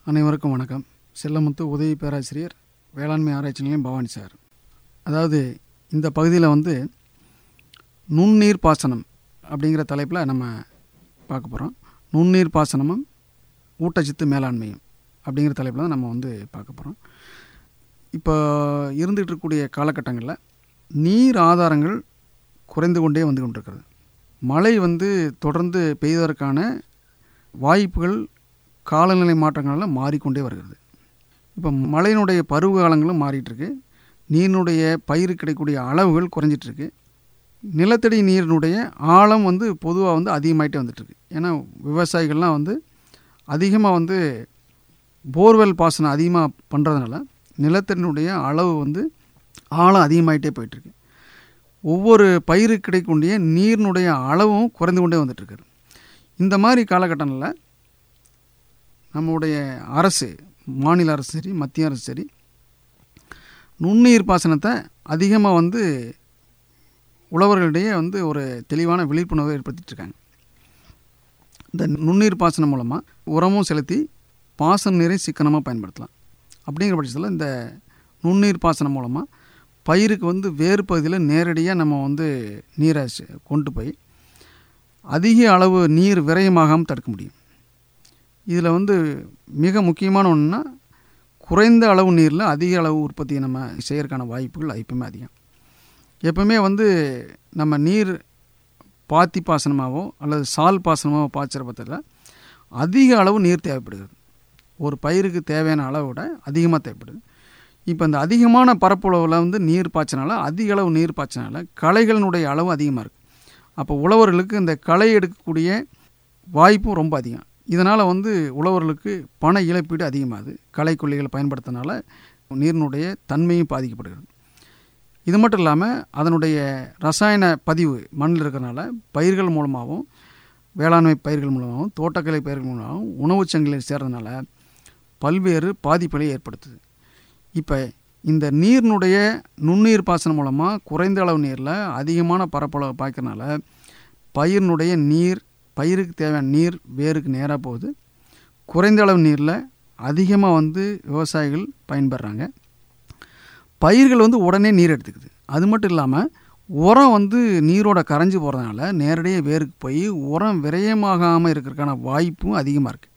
அனைவருக்கும் வணக்கம். செல்லமுத்து, உதவி பேராசிரியர், வேளாண்மை ஆராய்ச்சி நிலையம், பவானி சார். அதாவது இந்த பகுதியில் நுண்ணீர் பாசனம் அப்படிங்கிற தலைப்பில் நம்ம பார்க்க போகிறோம். நுண்ணீர் பாசனமும் ஊட்டச்சத்து மேலாண்மையும் அப்படிங்கிற தலைப்பில் தான் நம்ம பார்க்க போகிறோம். இப்போ இருந்துகிட்டு இருக்கக்கூடிய காலகட்டங்களில் நீர் ஆதாரங்கள் குறைந்து கொண்டே வந்து கொண்டிருக்கிறது. மழை தொடர்ந்து பெய்வதற்கான வாய்ப்புகள் காலநிலை மாற்றங்களால் மாறிக்கொண்டே வருகிறது. இப்போ மழையினுடைய பருவ காலங்களும் மாறிட்டுருக்கு. நீரினுடைய பயிர் கிடைக்கக்கூடிய அளவுகள் குறைஞ்சிட்ருக்கு. நிலத்தடி நீரினுடைய ஆழம் பொதுவாக அதிகமாகிட்டே வந்துட்டுருக்கு. ஏன்னா விவசாயிகள்லாம் அதிகமாக போர்வெல் பாசனம் அதிகமாக பண்ணுறதுனால நிலத்தடியினுடைய அளவு ஆழம் அதிகமாகிட்டே போயிட்டுருக்கு. ஒவ்வொரு பயிருக்கு கிடைக்கக்கூடிய நீரினுடைய அளவும் குறைந்து கொண்டே வந்துட்டுருக்கு. இந்த மாதிரி காலகட்டங்களில் நம்முடைய அரசு, மாநில அரசு சரி, மத்திய அரசு சரி, நுண்ணீர் பாசனத்தை அதிகமாக உழவர்களிடையே ஒரு தெளிவான விழிப்புணர்வை ஏற்படுத்திட்டுருக்காங்க. இந்த நுண்ணீர் பாசனம் மூலமாக உரமும் செலுத்தி பாசன நீரை சிக்கனமாக பயன்படுத்தலாம். அப்படிங்கிற பட்சத்தில் இந்த நுண்ணீர் பாசனம் மூலமாக பயிருக்கு வேறு பகுதியில் நேரடியாக நம்ம நீரை கொண்டு போய் அதிக அளவு நீர் விரயமாகாமல் தடுக்க முடியும். இதில் மிக முக்கியமான ஒன்றுனா, குறைந்த அளவு நீரில் அதிக அளவு உற்பத்தியை நம்ம செய்யறதுக்கான வாய்ப்புகள் எப்பவுமே அதிகம். எப்பவுமே நம்ம நீர் பாத்தி பாசனமாகவோ அல்லது சால் பாசனமாகவோ பாய்ச்சிற பட்சத்தில் அதிக அளவு நீர் தேவைப்படுகிறது. ஒரு பயிருக்கு தேவையான அளவை விட அதிகமாக தேவைப்படுது. இப்போ இந்த அதிகமான பரப்பளவில் நீர் பாய்ச்சினால, அதிக அளவு நீர் பாய்ச்சினால களைகளினுடைய அளவு அதிகமாக இருக்குது. அப்போ உழவர்களுக்கு இந்த களை எடுக்கக்கூடிய வாய்ப்பும் ரொம்ப அதிகம். இதனால் உழவர்களுக்கு பண இழப்பீடு அதிகமாகுது. களைக்கொல்லிகளை பயன்படுத்தினால நீரினுடைய தன்மையும் பாதிக்கப்படுகிறது. இது மட்டும் இல்லாமல் அதனுடைய ரசாயன பதிவு மண்ணில் இருக்கிறனால பயிர்கள் மூலமாகவும், வேளாண்மை பயிர்கள் மூலமாகவும், தோட்டக்கலை பயிர்கள் மூலமாகவும் உணவுச் சங்கிலியில் சேர்றதுனால பல்வேறு பாதிப்புகளை ஏற்படுத்துது. இப்போ இந்த நீரினுடைய நுண்ணீர் பாசனம் மூலமாக குறைந்த அளவு நீரில் அதிகமான பரப்பளவு பாய்க்கிறனால பயிரினுடைய நீர், பயிருக்கு தேவையான நீர் வேருக்கு நேராக போகுது. குறைந்த அளவு நீரில் அதிகமாக விவசாயிகள் பயன்பெறாங்க. பயிர்கள் உடனே நீர் எடுத்துக்குது. அது மட்டும் இல்லாமல் உரம் நீரோட கரைஞ்சி போகிறதுனால நேரடியாக வேருக்கு போய் உரம் விரயமாகாமல் இருக்கிறதுக்கான வாய்ப்பும் அதிகமாக இருக்குது.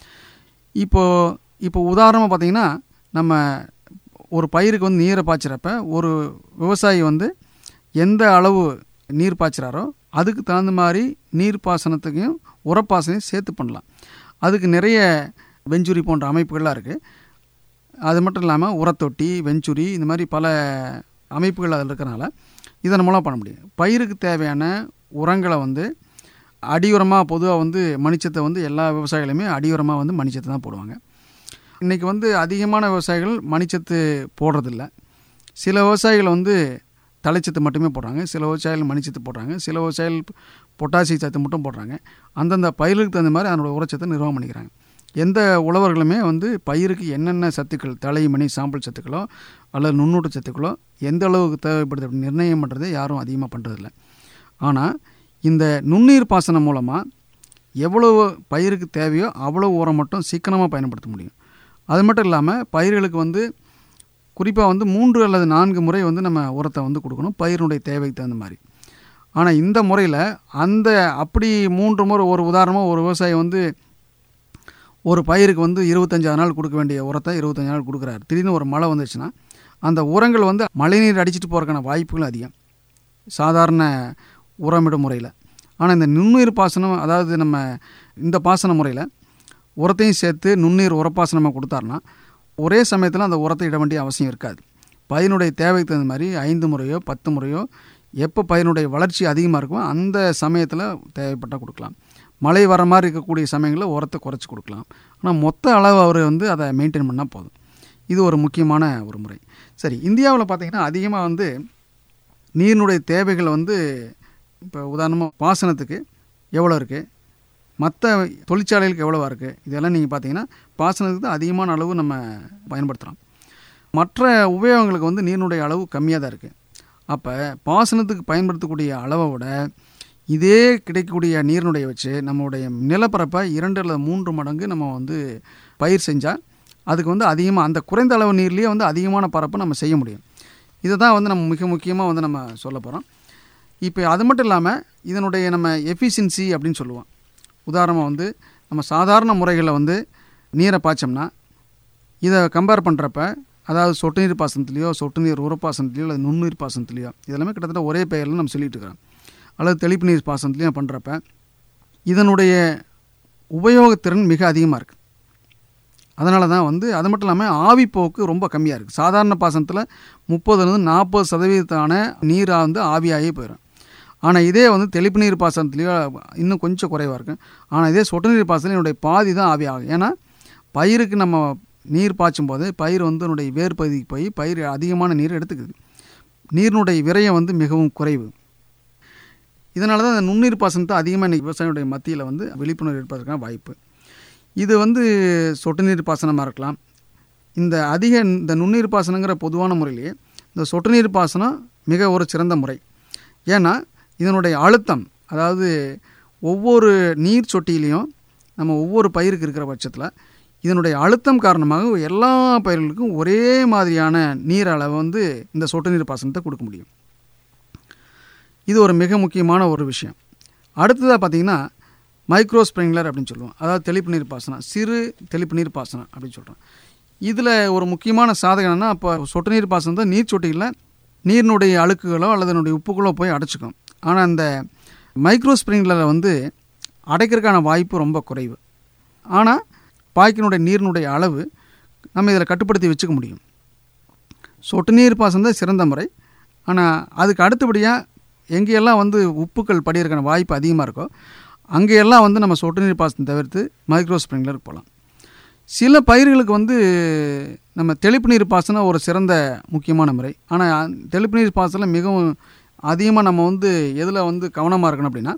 இப்போ உதாரணமாக பார்த்திங்கன்னா, நம்ம ஒரு பயிருக்கு நீரை பாய்ச்சிறப்ப ஒரு விவசாயி எந்த அளவு நீர் பாய்ச்சிறாரோ அதுக்கு தகுந்த மாதிரி நீர் பாசனத்துக்கும் உரப்பாசனையும் சேர்த்து பண்ணலாம். அதுக்கு நிறைய வெஞ்சுரி போன்ற அமைப்புகள்லாம் இருக்குது. அது மட்டும் இல்லாமல் உரத்தொட்டி, வெஞ்சுரி, இந்த மாதிரி பல அமைப்புகள் அதில் இருக்கிறனால இதன் மூலம் பண்ண முடியும். பயிருக்கு தேவையான உரங்களை அடியுரமாக பொதுவாக மணிச்சத்தை எல்லா விவசாயிகளுமே அடியுரமாக மணிச்சத்தை தான் போடுவாங்க. இன்றைக்கி அதிகமான விவசாயிகள் மணிச்சத்து போடுறதில்ல. சில விவசாயிகள் தலைச்சத்து மட்டுமே போடுறாங்க. சில விவசாயிகள் மணிச்சத்து போடுறாங்க. சில விவசாயிகள் பொட்டாசிய சத்து மட்டும் போடுறாங்க. அந்தந்த பயிருக்கு தகுந்த மாதிரி அதனோட உரச்சத்தை நிர்வாகம் பண்ணிக்கிறாங்க. எந்த உழவர்களுமே பயிருக்கு என்னென்ன சத்துக்கள், தழை, மணி, சாம்பல் சத்துக்களோ அல்லது நுண்ணூட்ட சத்துக்களோ எந்த அளவுக்கு தேவைப்படுது அப்படின்னு நிர்ணயம் பண்ணுறதை யாரும் அதிகமாக பண்ணுறதில்ல. ஆனால் இந்த நுண்ணீர் பாசனம் மூலமாக எவ்வளவு பயிருக்கு தேவையோ அவ்வளோ உரம் மட்டும் சிக்கனமாக பயன்படுத்த முடியும். அது மட்டும் இல்லாமல் பயிர்களுக்கு குறிப்பாக 3 அல்லது 4 முறை நம்ம உரத்தை கொடுக்கணும் பயிரினுடைய தேவைக்கு தகுந்த மாதிரி. ஆனால் இந்த முறையில் அப்படி 3 முறை, ஒரு உதாரணமாக ஒரு விவசாயி ஒரு பயிருக்கு 25 நாள் கொடுக்க வேண்டிய உரத்தை 25 நாள் கொடுக்குறாரு. திடீர்னு ஒரு மழை வந்துச்சுன்னா அந்த உரங்கள் மழைநீர் அடிச்சிட்டு போகிறதுக்கான வாய்ப்புகள் அதிகம் சாதாரண உரமிடும் முறையில். ஆனால் இந்த நுண்ணீர் பாசனம், அதாவது நம்ம இந்த பாசன முறையில் உரத்தையும் சேர்த்து நுண்ணீர் உரப்பாசனமாக கொடுத்தாருன்னா ஒரே சமயத்தில் அந்த உரத்தை இட வேண்டிய அவசியம் இருக்காது. பயிரினுடைய தேவைக்கு தகுந்த மாதிரி 5 முறையோ 10 முறையோ எப்போ பயிரினுடைய வளர்ச்சி அதிகமாக இருக்குமோ அந்த சமயத்தில் தேவைப்பட்டால் கொடுக்கலாம். மழை வர மாதிரி இருக்கக்கூடிய சமயங்களில் உரத்தை குறைச்சி கொடுக்கலாம். ஆனால் மொத்த அளவு அவர் அதை மெயின்டைன் பண்ணால் போதும். இது ஒரு முக்கியமான ஒரு முறை. சரி, இந்தியாவில் பார்த்திங்கன்னா அதிகமாக நீரினுடைய தேவைகள் இப்போ உதாரணமாக பாசனத்துக்கு எவ்வளோ இருக்குது, மற்ற தொழிற்சாலைகளுக்கு எவ்வளோவா இருக்குது, இதெல்லாம் நீங்கள் பார்த்தீங்கன்னா பாசனத்துக்கு தான் அதிகமான அளவு நம்ம பயன்படுத்துகிறோம். மற்ற உபயோகங்களுக்கு நீரினுடைய அளவு கம்மியாக தான் இருக்குது. அப்போ பாசனத்துக்கு பயன்படுத்தக்கூடிய அளவை விட இதே கிடைக்கக்கூடிய நீரினுடைய வச்சு நம்மளுடைய நிலப்பரப்பை 2 அல்லது 3 மடங்கு நம்ம பயிர் செஞ்சால் அதுக்கு வந்து அதிகமாக அந்த குறைந்த அளவு நீர்லேயே வந்து அதிகமான பரப்பை நம்ம செய்ய முடியும். இதை தான் வந்து நம்ம மிக முக்கியமாக வந்து நம்ம சொல்ல போகிறோம். இப்போ அது மட்டும் இல்லாமல் இதனுடைய நம்ம எஃபிஷியன்சி அப்படின்னு சொல்லுவோம். உதாரணமாக வந்து நம்ம சாதாரண முறைகளில் வந்து நீரை பாய்ச்சோம்னா இதை கம்பேர் பண்ணுறப்ப, அதாவது சொட்டு நீர் பாசனத்துலேயோ சொட்டு நீர் உரப்பாசனத்துலையோ அல்லது நுண்ணுயிர் பாசனத்துலையோ இதெல்லாமே கிட்டத்தட்ட ஒரே பெயரில் நம்ம சொல்லிகிட்டு இருக்கிறோம். அல்லது தெளிப்பு நீர் பாசனத்துலேயும் பண்ணுறப்ப இதனுடைய உபயோகத்திறன் மிக அதிகமாக இருக்குது. அதனால தான் வந்து அது மட்டும் இல்லாமல் ஆவிப்போக்கு ரொம்ப கம்மியாக இருக்குது. சாதாரண பாசனத்தில் 30-40% நீராக வந்து ஆவியாகி போயிடும். ஆனால் இதே வந்து தெளிப்பு நீர் பாசனத்துலேயோ இன்னும் கொஞ்சம் குறைவாக இருக்கும். ஆனால் இதே சொட்டு நீர் பாசனத்தில் என்னுடைய பாதி தான் ஆவி ஆகும். ஏன்னா பயிருக்கு நம்ம நீர் பாய்ச்சும் போது பயிர் வந்து என்னுடைய வேர் பகுதிக்கு போய் பயிர் அதிகமான நீர் எடுத்துக்குது. நீரினுடைய விரயம் வந்து மிகவும் குறைவு. இதனால தான் இந்த நுண்ணீர் பாசனத்தை அதிகமாக இன்றைக்கி விவசாயிகளுடைய மத்தியில் வந்து விழிப்புணர்வு ஏற்படுறதுக்கான வாய்ப்பு. இது வந்து சொட்டு நீர் பாசனமாக இருக்கலாம். இந்த நுண்ணீர் பாசனங்கிற பொதுவான முறையிலேயே இந்த சொட்டு நீர் பாசனம் மிக ஒரு சிறந்த முறை. ஏன்னா இதனுடைய அழுத்தம், அதாவது ஒவ்வொரு நீர் சொட்டியிலையும் நம்ம ஒவ்வொரு பயிருக்கு இருக்கிற பட்சத்தில் இதனுடைய அழுத்தம் காரணமாக எல்லா பயிர்களுக்கும் ஒரே மாதிரியான நீர் அளவை வந்து இந்த சொட்டு நீர் பாசனத்தை கொடுக்க முடியும். இது ஒரு மிக முக்கியமான ஒரு விஷயம். அடுத்ததாக பார்த்திங்கன்னா மைக்ரோ ஸ்ப்ரிங்க்லர் அப்படின்னு சொல்லுவோம். அதாவது தெளிப்பு நீர் பாசனம், சிறு தெளிப்பு நீர் பாசனம் அப்படின்னு சொல்கிறோம். இதில் ஒரு முக்கியமான சாதகம் என்னென்னா, அப்போ சொட்டு நீர் பாசனம் தான் நீர் சொட்டிகளில் நீரினுடைய அழுக்குகளோ அல்லது அதனுடைய உப்புகளோ போய் அடைச்சிக்கும். ஆனால் இந்த மைக்ரோ ஸ்ப்ரிங்க்லரை வந்து அடைக்கிறதுக்கான வாய்ப்பு ரொம்ப குறைவு. ஆனால் பாய்க்கினுடைய நீரினுடைய அளவு நம்ம இதில் கட்டுப்படுத்தி வச்சுக்க முடியும். சொட்டு நீர் பாசனம் தான் சிறந்த முறை. ஆனால் அதுக்கு அடுத்தபடியாக எங்கேயெல்லாம் வந்து உப்புக்கள் படிக்கிறதுக்கான வாய்ப்பு அதிகமாக இருக்கோ அங்கேயெல்லாம் வந்து நம்ம சொட்டு நீர் பாசனம் தவிர்த்து மைக்ரோ ஸ்ப்ரிங்க்லருக்கு போகலாம். சில பயிர்களுக்கு வந்து நம்ம தெளிப்பு நீர் பாசனம் ஒரு சிறந்த முக்கியமான முறை. ஆனால் தெளிப்பு நீர் பாசனம் மிகவும் அதிகமாக நம்ம வந்து எதில் வந்து கவனமாக இருக்கணும் அப்படின்னா,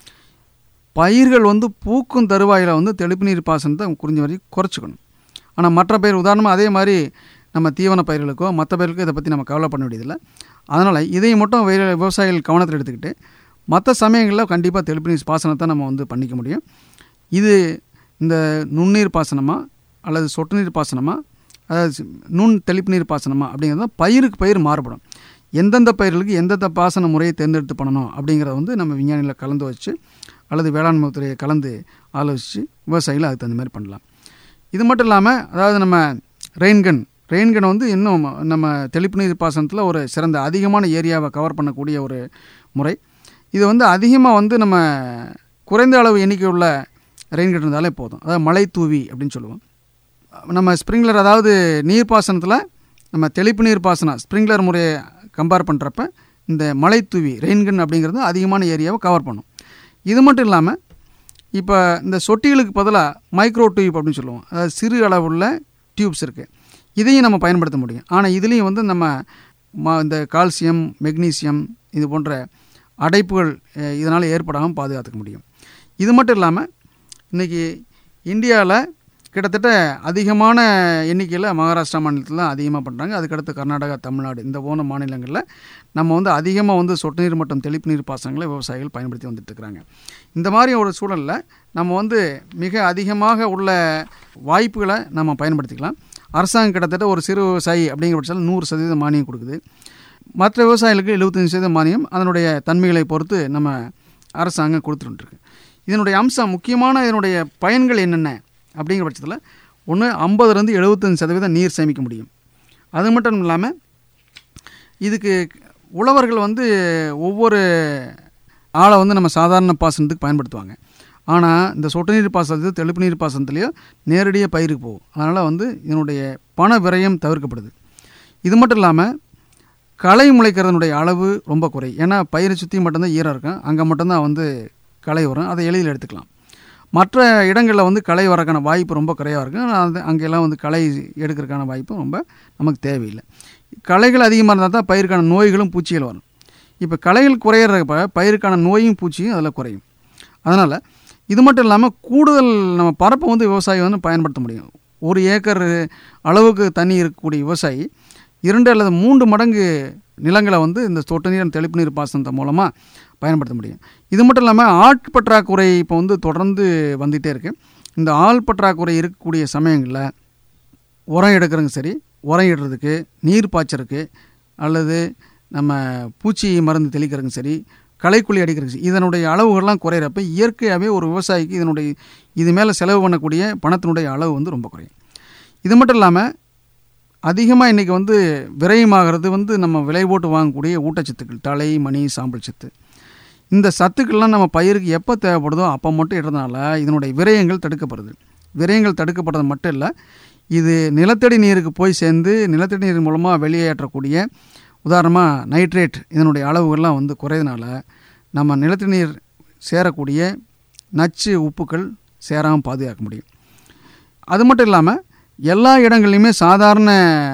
பயிர்கள் வந்து பூக்கும் தருவாயில் வந்து தெளிப்பு நீர் பாசனத்தை குறிஞ்ச வரைக்கும் குறைச்சிக்கணும். ஆனால் மற்ற பயிர் உதாரணமாக அதே மாதிரி நம்ம தீவன பயிர்களுக்கோ மற்ற பயிர்களுக்கோ இதை பற்றி நம்ம கவலை பண்ண வேண்டியதில்லை. அதனால் இதை மட்டும் விவசாயிகள் கவனத்தில் எடுத்துக்கிட்டு மற்ற சமயங்களில் கண்டிப்பாக தெளிப்பு நீர் பாசனத்தை நம்ம வந்து பண்ணிக்க முடியும். இது இந்த நுண்ணீர் பாசனமாக அல்லது சொட்டு நீர் பாசனமாக, அதாவது நுண் தெளிப்பு நீர் பாசனமாக அப்படிங்கிறது பயிருக்கு பயிர் மாறுபடும். எந்தெந்த பயிர்களுக்கு எந்தெந்த பாசன முறையை தேர்ந்தெடுத்து பண்ணணும் அப்படிங்கிறத வந்து நம்ம விஞ்ஞானிகளை கலந்து வச்சு அல்லது வேளாண்மை துறையை கலந்து ஆலோசித்து விவசாயிகளை அதுக்கு தகுந்த மாதிரி பண்ணலாம். இது மட்டும் இல்லாமல், அதாவது நம்ம ரெயின்கன் வந்து இன்னும் நம்ம தெளிப்பு நீர் பாசனத்தில் ஒரு சிறந்த அதிகமான ஏரியாவை கவர் பண்ணக்கூடிய ஒரு முறை. இது வந்து அதிகமாக வந்து நம்ம குறைந்த அளவு எண்ணிக்கை உள்ள ரெயின்கன் இருந்தாலே போதும். அதாவது மழை தூவி அப்படின்னு சொல்லுவோம். நம்ம ஸ்ப்ரிங்க்லர், அதாவது நீர் பாசனத்தில் நம்ம தெளிப்பு நீர் பாசனம் ஸ்ப்ரிங்க்லர் முறையை கம்பேர் பண்ணுறப்ப இந்த மழை தூவி ரெயின்கன் அப்படிங்கிறது அதிகமான ஏரியாவை கவர் பண்ணும். இது மட்டும் இல்லாமல் இப்போ இந்த சொட்டிகளுக்கு பதிலாக மைக்ரோ டியூப் அப்படின்னு சொல்லுவோம். அதாவது சிறு அளவுள்ள டியூப்ஸ் இருக்குது. இதையும் நம்ம பயன்படுத்த முடியும். ஆனால் இதுலேயும் வந்து நம்ம இந்த கால்சியம், மெக்னீசியம் இது போன்ற அடைப்புகள் இதனால் ஏற்படாமல் பாதுகாத்துக்க முடியும். இது மட்டும் இல்லாமல் இன்றைக்கி இந்தியாவில் கிட்டத்தட்ட அதிகமான எண்ணிக்கையில் மகாராஷ்டிரா மாநிலத்தில் தான் அதிகமாக பண்ணுறாங்க. அதுக்கடுத்து கர்நாடகா, தமிழ்நாடு இந்த போன்ற மாநிலங்களில் நம்ம வந்து அதிகமாக வந்து சொட்டு நீர் மற்றும் தெளிப்பு நீர் பாசனங்களை விவசாயிகள் பயன்படுத்தி வந்துட்டுருக்குறாங்க. இந்த மாதிரி ஒரு சூழலில் நம்ம வந்து மிக அதிகமாக உள்ள வாய்ப்புகளை நம்ம பயன்படுத்திக்கலாம். அரசாங்கம் கிட்டத்தட்ட ஒரு சிறு விவசாயி அப்படிங்கிற பட்சத்தில் 100% மானியம் கொடுக்குது. மற்ற விவசாயிகளுக்கு 75% மானியம் அதனுடைய தன்மைகளை பொறுத்து நம்ம அரசாங்கம் கொடுத்துட்டுருக்கு. இதனுடைய அம்சம் முக்கியமான இதனுடைய பயன்கள் என்னென்ன அப்படிங்கிற பட்சத்தில் ஒன்று 50-75% நீர் சேமிக்க முடியும். அது மட்டும் இல்லாமல் இதுக்கு உழவர்கள் வந்து ஒவ்வொரு ஆளை வந்து நம்ம சாதாரண பாசனத்துக்கு பயன்படுத்துவாங்க. ஆனால் இந்த சொட்டு நீர் பாசனத்து தெளிப்பு நீர் பாசனத்துலேயோ நேரடியாக பயிருக்கு போகும். அதனால் வந்து இதனுடைய பண விரயம் தவிர்க்கப்படுது. இது மட்டும் இல்லாமல் களை முளைக்கிறதுனுடைய அளவு ரொம்ப குறை. ஏன்னா பயிரை சுற்றி மட்டும்தான் ஈரம் இருக்கும், அங்கே மட்டும்தான் வந்து களை வரும், அதை எளிதில் எடுத்துக்கலாம். மற்ற இடங்களில் வந்து களை வரக்கான வாய்ப்பு ரொம்ப குறைவாக இருக்கும். அது அங்கெல்லாம் வந்து களை எடுக்கிறதுக்கான வாய்ப்பும் ரொம்ப நமக்கு தேவையில்லை. களைகள் அதிகமாக இருந்தால் தான் பயிருக்கான நோய்களும் பூச்சிகள் வரும். இப்போ களைகள் குறையிறப்ப பயிருக்கான நோயும் பூச்சியும் அதில் குறையும். அதனால் இது மட்டும் இல்லாமல் கூடுதல் நம்ம பரப்பை வந்து விவசாயி வந்து பயன்படுத்த முடியும். 1 ஏக்கர் அளவுக்கு தண்ணி இருக்கக்கூடிய விவசாயி 2 அல்லது 3 மடங்கு நிலங்களை வந்து இந்த சொட்டு நீர் தெளிப்பு நீர் பாசனத்தின் மூலமாக பயன்படுத்த முடியும். இது மட்டும் இல்லாமல் ஆட்பற்றாக்குறை இப்போ வந்து தொடர்ந்து வந்துகிட்டே இருக்குது. இந்த ஆள் பற்றாக்குறை இருக்கக்கூடிய சமயங்களில் உரம் எடுக்கிறதுங்க சரி, உரம் இடுறதுக்கு, நீர் பாய்ச்சறதுக்கு, அல்லது நம்ம பூச்சி மருந்து தெளிக்கிறதுங்க சரி, களைக்குள்ளி அடிக்கிறது சரி, இதனுடைய அளவுகள்லாம் குறையிறப்ப இயற்கையாகவே ஒரு விவசாயிக்கு இது மேலே செலவு பண்ணக்கூடிய பணத்தினுடைய அளவு வந்து ரொம்ப குறையும். இது மட்டும் இல்லாமல் அதிகமாக இன்றைக்கி வந்து விரயமாகிறது நம்ம விலை போட்டு வாங்கக்கூடிய ஊட்டச்சத்துக்கள், தழை, மணி, சாம்பல் சத்து. இந்த சத்துக்கள்லாம் நம்ம பயிருக்கு எப்போ தேவைப்படுதோ அப்போ மட்டும் இடுறதுனால இதனுடைய விரயங்கள் தடுக்கப்படுது. விரயங்கள் தடுக்கப்படுறது மட்டும் இல்லை, இது நிலத்தடி நீருக்கு போய் சேர்ந்து நிலத்தடி நீர் மூலமாக வெளியேற்றக்கூடிய, உதாரணமாக நைட்ரேட், இதனுடைய அளவுகள்லாம் வந்து குறையதுனால நம்ம நிலத்தடி நீர் சேரக்கூடிய நச்சு உப்புக்கள் சேராமல் பாதுகாக்க முடியும். அது மட்டும் இல்லாமல் எல்லா இடங்கள்லையுமே சாதாரண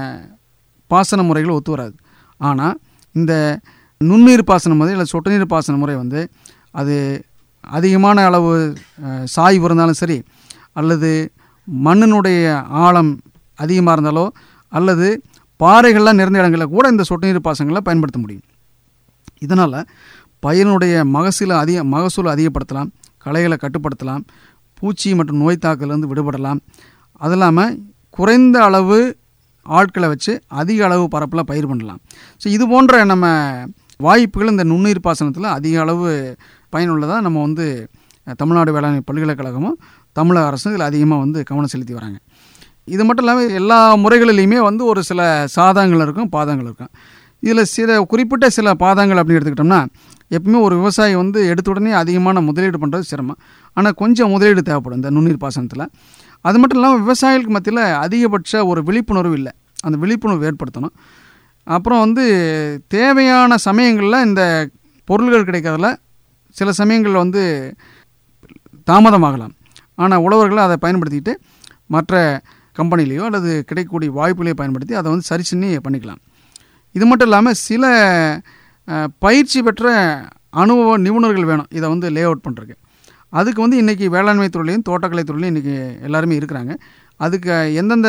பாசன முறைகள் ஒத்து வராது. ஆனால் இந்த நுண்ணீர் பாசன முறை இல்லை சொட்டு நீர் பாசன முறை வந்து அது அதிகமான அளவு சாய்வு இருந்தாலும் சரி, அல்லது மண்ணினுடைய ஆழம் அதிகமாக இருந்தாலோ, அல்லது பாறைகள்லாம் நிறைந்த இடங்களில் கூட இந்த சொட்டு நீர் பாசனங்களை பயன்படுத்த முடியும். இதனால் பயிரினுடைய மகசூலை அதிகப்படுத்தலாம், களைகளை கட்டுப்படுத்தலாம், பூச்சி மற்றும் நோய் தாக்கலிருந்து விடுபடலாம். அது இல்லாமல் குறைந்த அளவு ஆட்களை வச்சு அதிக அளவு பரப்பில் பயிர் பண்ணலாம். ஸோ இது போன்ற நம்ம வாய்ப்புகள் இந்த நுண்ணீர் பாசனத்தில் அதிக அளவு பயனுள்ளதாக நம்ம வந்து தமிழ்நாடு வேளாண்மை பல்கலைக்கழகமும் தமிழக அரசும் இதில் அதிகமாக வந்து கவனம் செலுத்தி வராங்க. இது மட்டும் இல்லாமல் எல்லா முறைகளிலையுமே வந்து ஒரு சில சாதகங்கள் இருக்கும், பாதங்கள் இருக்கும். இதில் குறிப்பிட்ட சில பாதங்கள் அப்படின்னு எடுத்துக்கிட்டோம்னா, எப்பவுமே ஒரு விவசாயி வந்து எடுத்த உடனே அதிகமான முதலீடு பண்ணுறது சிரமம். ஆனால் கொஞ்சம் முதலீடு தேவைப்படும் இந்த நுண்ணீர் பாசனத்தில். அது மட்டும் இல்லாமல் விவசாயிகளுக்கு மத்தியில் அதிகபட்ச ஒரு விழிப்புணர்வு இல்லை, அந்த விழிப்புணர்வு ஏற்படுத்தணும். அப்புறம் வந்து தேவையான சமயங்களில் இந்த பொருள்கள் கிடைக்கிறதுல சில சமயங்களில் வந்து தாமதமாகலாம். ஆனால் உழவர்கள் அதை பயன்படுத்திக்கிட்டு மற்ற கம்பெனிலேயோ அல்லது கிடைக்கக்கூடிய வாய்ப்புகளையோ பயன்படுத்தி அதை வந்து சரி பண்ணி பண்ணிக்கலாம். இது மட்டும் இல்லாமல் சில பயிற்சி பெற்ற அனுபவ நிபுணர்கள் வேணும் இதை வந்து லே அவுட் பண்ணுறதுக்கு. அதுக்கு வந்து இன்றைக்கி வேளாண்மை துறையிலையும் தோட்டக்கலை துறையிலையும் இன்றைக்கி எல்லாருமே இருக்கிறாங்க. அதுக்கு எந்தெந்த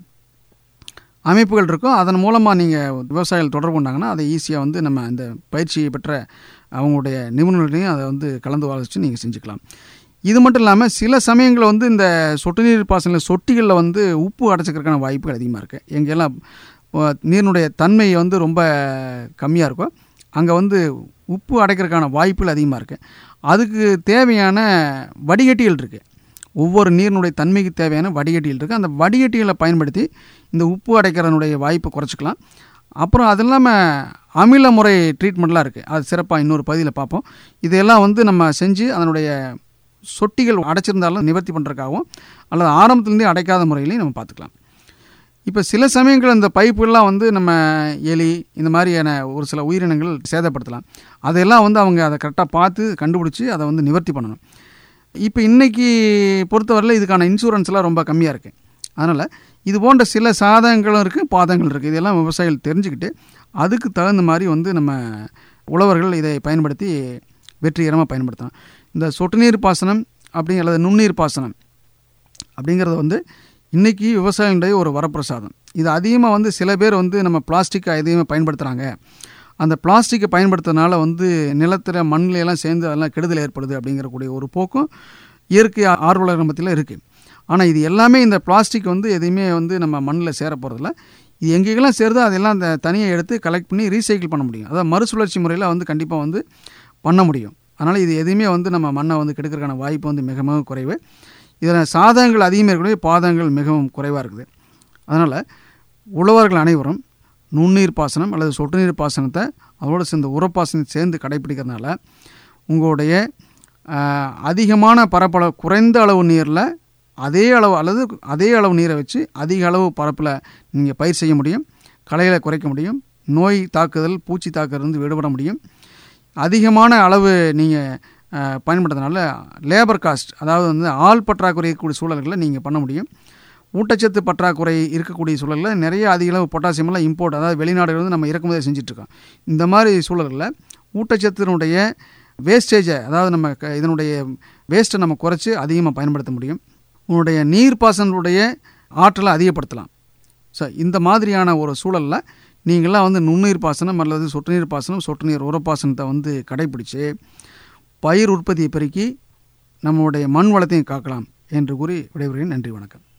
அமைப்புகள் இருக்கோ அதன் மூலமாக நீங்கள் விவசாயிகள் தொடர்பு கொண்டாங்கன்னா அதை ஈஸியாக வந்து நம்ம அந்த பயிற்சியை பெற்ற அவங்களுடைய நிபுணர்களையும் அதை வந்து கலந்து ஆலோசித்து நீங்கள் செஞ்சுக்கலாம். இது மட்டும் இல்லாமல் சில சமயங்களில் வந்து இந்த சொட்டு நீர் பாசன சொட்டிகளில் வந்து உப்பு அடைச்சிக்கிறதுக்கான வாய்ப்புகள் அதிகமாக இருக்குது. எங்கெல்லாம் நீரினுடைய தன்மை வந்து ரொம்ப கம்மியாக இருக்கும், அங்கே வந்து உப்பு அடைக்கிறதுக்கான வாய்ப்புகள் அதிகமாக இருக்குது. அதுக்கு தேவையான வடிகட்டிகள் இருக்குது. ஒவ்வொரு நீரினுடைய தன்மைக்கு தேவையான வடிகட்டிகள் இருக்குது. அந்த வடிகட்டிகளை பயன்படுத்தி இந்த உப்பு அடைக்கிறதனுடைய வாய்ப்பை குறைச்சிக்கலாம். அப்புறம் அது இல்லாமல் அமில முறை ட்ரீட்மெண்ட்லாம் இருக்குது, அது சிறப்பாக இன்னொரு பகுதியில் பார்ப்போம். இதையெல்லாம் வந்து நம்ம செஞ்சு அதனுடைய சொட்டிகள் அடைச்சிருந்தாலும் நிவர்த்தி பண்ணுறதுக்காகவும் அல்லது ஆரம்பத்துலேருந்தே அடைக்காத முறையிலையும் நம்ம பார்த்துக்கலாம். இப்போ சில சமயங்கள் இந்த பைப்புகள்லாம் வந்து நம்ம எலி இந்த மாதிரியான ஒரு சில உயிரினங்கள் சேதப்படுத்தலாம். அதையெல்லாம் வந்து அவங்க அதை கரெக்டாக பார்த்து கண்டுபிடிச்சி அதை வந்து நிவர்த்தி பண்ணணும். இப்போ இன்றைக்கி பொறுத்தவரையில் இதுக்கான இன்சூரன்ஸ்லாம் ரொம்ப கம்மியாக இருக்குது. அதனால் இது போன்ற சில சாதகங்களும் இருக்குது, பாதங்கள் இருக்குது. இதெல்லாம் விவசாயிகள் தெரிஞ்சுக்கிட்டு அதுக்கு தகுந்த மாதிரி வந்து நம்ம உழவர்கள் இதை பயன்படுத்தி வெற்றிகரமாக பயன்படுத்தலாம். இந்த சொட்டு நீர் பாசனம் அல்லது நுண்ணீர் பாசனம் அப்படிங்கிறது வந்து இன்றைக்கி விவசாயிகளுடைய ஒரு வரப்பிரசாதம். இது அதிகமாக வந்து சில பேர் வந்து நம்ம பிளாஸ்டிக்கை அதிகமாக பயன்படுத்துகிறாங்க. அந்த பிளாஸ்டிக்கை பயன்படுத்துறதுனால வந்து நிலத்தில் மண்ணிலெல்லாம் சேர்ந்து அதெல்லாம் கெடுதல் ஏற்படுது அப்படிங்கிறக்கூடிய ஒரு போக்கும் இயற்கை ஆர்வலர்கள் மத்தியில் இருக்குது. ஆனால் இது எல்லாமே இந்த பிளாஸ்டிக் வந்து எதையுமே வந்து நம்ம மண்ணில் சேர போகிறதில்ல. இது எங்கெங்கெல்லாம் சேருதோ அதெல்லாம் அந்த தனியாக எடுத்து கலெக்ட் பண்ணி ரீசைக்கிள் பண்ண முடியும். அதாவது மறுசுழற்சி முறையில் வந்து கண்டிப்பாக வந்து பண்ண முடியும். அதனால் இது எதுவுமே வந்து நம்ம மண்ணை வந்து கெடுக்கிறதுக்கான வாய்ப்பு வந்து மிக மிக குறைவு. இதில் சாதகங்கள் அதிகமாக இருக்கக்கூடிய பாதகங்கள் மிகவும் குறைவாக இருக்குது. அதனால் உழவர்கள் அனைவரும் நுண்ணீர் பாசனம் அல்லது சொட்டு நீர் பாசனத்தை அதோடு சேர்ந்த உரப்பாசனத்தை சேர்ந்து கடைப்பிடிக்கிறதுனால உங்களுடைய அதிகமான பரப்பளவு குறைந்த அளவு நீரில் அதே அளவு அல்லது அதே அளவு நீரை வச்சு அதிக அளவு பரப்பில் நீங்கள் பயிர் செய்ய முடியும், களைகளை குறைக்க முடியும், நோய் தாக்குதல் பூச்சி தாக்குதலிருந்து விடுபட முடியும். அதிகமான அளவு நீங்கள் பயன்படுத்தினால லேபர் காஸ்ட், அதாவது வந்து ஆள் பற்றாக்குறை இருக்கக்கூடிய சூழல்களை நீங்கள் பண்ண முடியும். ஊட்டச்சத்து பற்றாக்குறை இருக்கக்கூடிய சூழலில் நிறைய அதிக அளவு பொட்டாசியமெல்லாம் இம்போர்ட், அதாவது வெளிநாடுகள் வந்து நம்ம இறக்குமதி செஞ்சிட்ருக்கோம். இந்த மாதிரி சூழல்களில் ஊட்டச்சத்தினுடைய வேஸ்டேஜை, அதாவது நம்ம இதனுடைய வேஸ்ட்டை நம்ம குறைச்சி அதிகமாக பயன்படுத்த முடியும். உன்னுடைய நீர்ப்பாசனுடைய ஆற்றலை அதிகப்படுத்தலாம். ஸோ இந்த மாதிரியான ஒரு சூழலில் நீங்களாம் வந்து நுண்ணீர் பாசனம் அல்லது சொட்டு நீர் பாசனம், சொட்டு நீர் உரப்பாசனத்தை வந்து கடைப்பிடிச்சு பயிர் உற்பத்தியை பெருக்கி நம்மளுடைய மண் வளத்தையும் காக்கலாம். என்று கூறி விடைபெறுகிறேன். நன்றி, வணக்கம்.